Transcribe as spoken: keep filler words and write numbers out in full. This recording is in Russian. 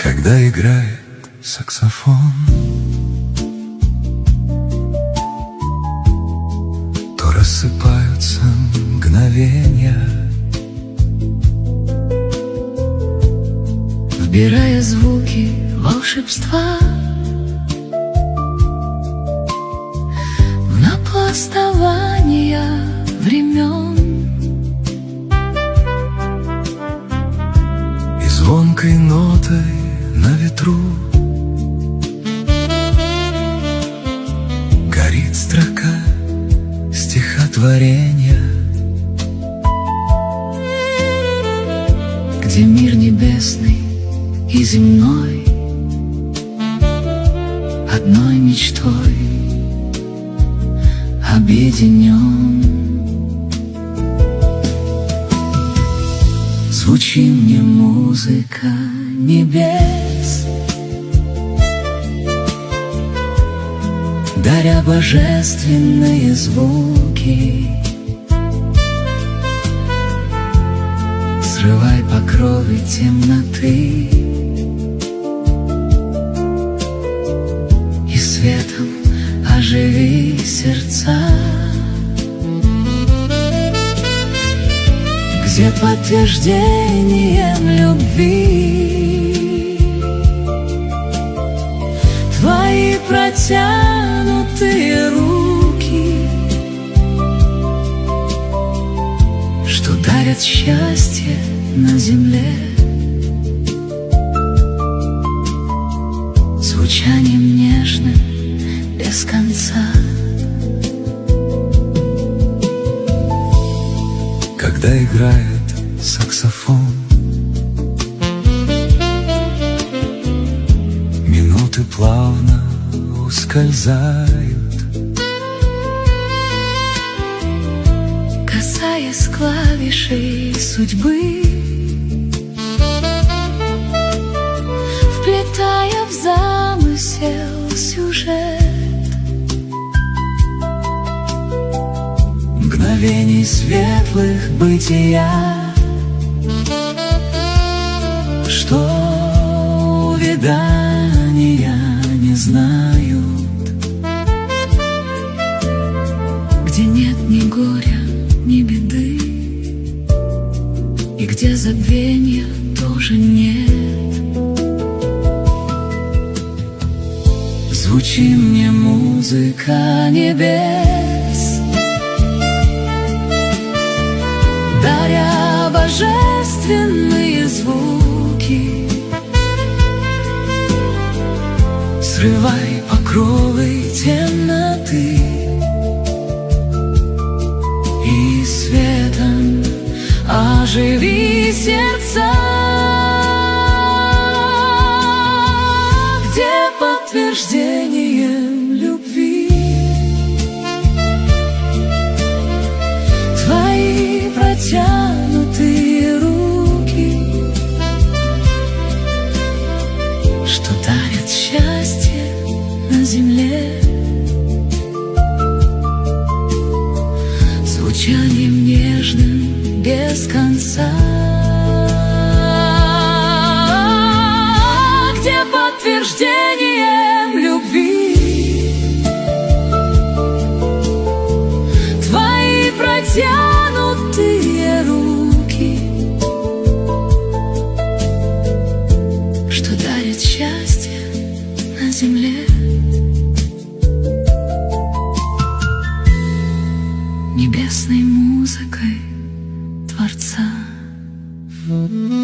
Когда играет саксофон, то рассыпаются мгновения, вбирая звуки волшебства в напластования времен. И звонкой нотой на ветру горит строка стихотворения, где мир небесный и земной одной мечтой объединен. Звучи мне музыка небес, даря божественные звуки. Срывай покровы темноты и светом оживи сердца, где подтверждением любви твои протянутые руки, что дарят счастье на земле, звучанием нежным без конца. когда играет саксофон, минуты плавно ускользают, касаясь клавишей судьбы, вплетая в замысел сюжет мгновений светлых бытия, что увядания не знают, где нет ни горя, ни беды, и где забвения тоже нет. Звучи мне музыка небес, даря божественные звуки. Срывай покровы темноты и светом оживи сердца, где подтверждением любви твои протянутые руки, что дарят счастье на земле, звучанием нежным без конца, где подтверждением любви твои протянутые руки, что дарят счастье на земле, небесной музыкой Творца.